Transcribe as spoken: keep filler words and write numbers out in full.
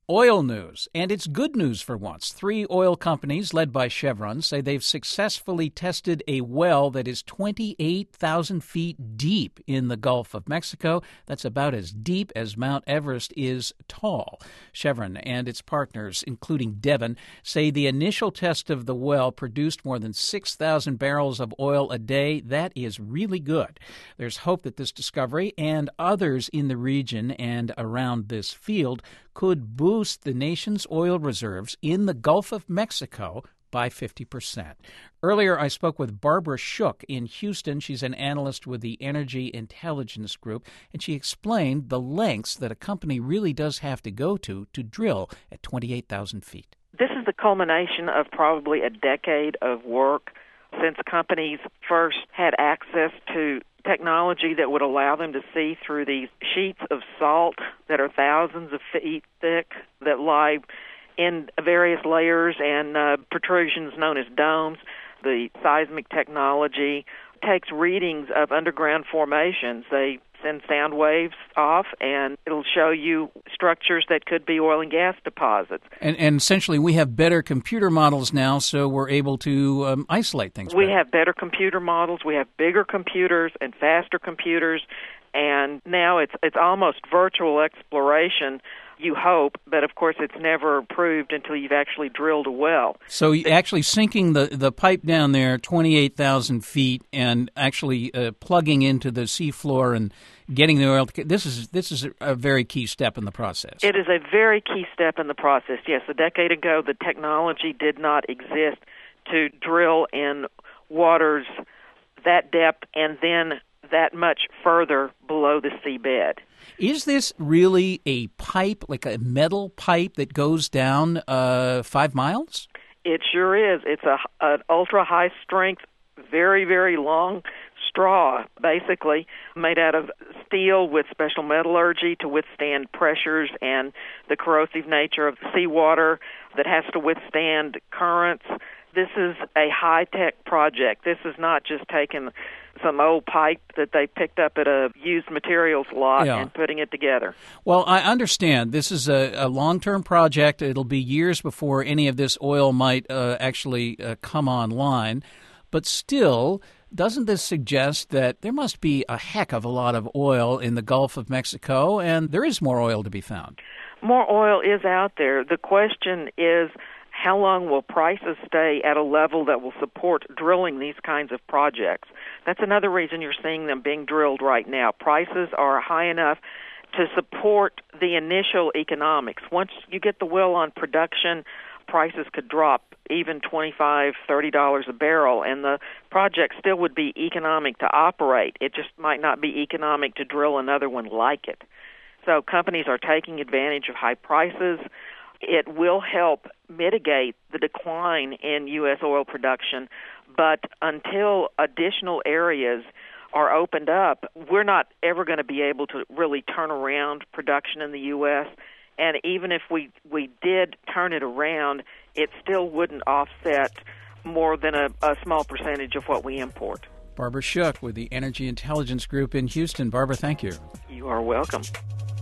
Oil news, and it's good news for once. Three oil companies, led by Chevron, say they've successfully tested a well that is twenty-eight thousand feet deep in the Gulf of Mexico. That's about as deep as Mount Everest is tall. Chevron and its partners, including Devon, say the initial test of the well produced more than six thousand barrels of oil a day. That is really good. There's hope that this discovery and others in the region and around this field could boost the nation's oil reserves in the Gulf of Mexico by fifty percent. Earlier, I spoke with Barbara Shook in Houston. She's an analyst with the Energy Intelligence Group, and she explained the lengths that a company really does have to go to to drill at twenty-eight thousand feet. This is the culmination of probably a decade of work since companies first had access to technology that would allow them to see through these sheets of salt that are thousands of feet thick that lie in various layers and uh, protrusions known as domes. The seismic technology takes readings of underground formations. They send sound waves off, and it'll show you structures that could be oil and gas deposits. And, and essentially, we have better computer models now, so we're able to um, isolate things We better. have better computer models. We have bigger computers and faster computers, and now it's it's almost virtual exploration. You hope, but of course it's never proved until you've actually drilled a well. So actually sinking the, the pipe down there twenty-eight thousand feet and actually uh, plugging into the seafloor and getting the oil, to, this is this is a very key step in the process. It is a very key step in the process, yes. A decade ago, the technology did not exist to drill in waters that depth and then that much further below the seabed. Is this really a pipe, like a metal pipe that goes down uh, five miles? It sure is. It's a, an ultra-high strength, very, very long straw, basically, made out of steel with special metallurgy to withstand pressures and the corrosive nature of the seawater that has to withstand currents. This is a high-tech project. This is not just taking some old pipe that they picked up at a used materials lot yeah. and putting it together. Well, I understand this is a, a long-term project. It'll be years before any of this oil might uh, actually uh, come online. But still, doesn't this suggest that there must be a heck of a lot of oil in the Gulf of Mexico, and there is more oil to be found? More oil is out there. The question is, how long will prices stay at a level that will support drilling these kinds of projects? That's another reason you're seeing them being drilled right now. Prices are high enough to support the initial economics. Once you get the well on production, prices could drop even twenty-five dollars, thirty dollars a barrel, and the project still would be economic to operate. It just might not be economic to drill another one like it. So companies are taking advantage of high prices. It will help mitigate the decline in U S oil production, but until additional areas are opened up, we're not ever going to be able to really turn around production in the U S, and even if we, we did turn it around, it still wouldn't offset more than a, a small percentage of what we import. Barbara Shook with the Energy Intelligence Group in Houston. Barbara, thank you. You are welcome.